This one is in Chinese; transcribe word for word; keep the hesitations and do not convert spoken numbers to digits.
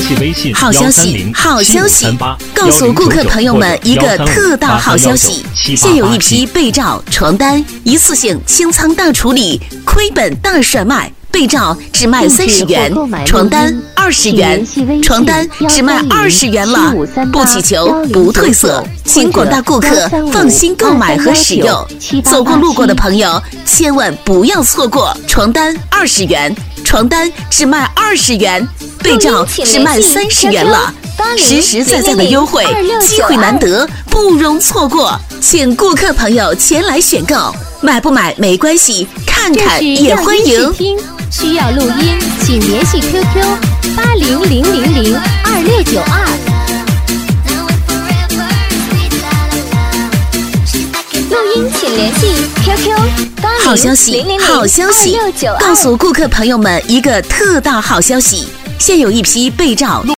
系微信好消息，好消息！告诉顾客朋友们一个特大好消息，现有一批被罩、床单一次性清仓大处理，亏本大甩卖。被罩只卖三十元，床单二十元，床单只卖二十元了，不祈求不褪色，请广大顾客放心购买和使用。走过路过的朋友千万不要错过，床单二十元，床单只卖二十元，被罩只卖三十元了，实实在在的优惠，机会难得，不容错过，请顾客朋友前来选购，买不买没关系，看看也欢迎。 需要录音，请联系 Q Q 八零零零零二六九二。录音请联系 Q Q 好消息，好消息！告诉顾客朋友们一个特大好消息，现有一批被罩。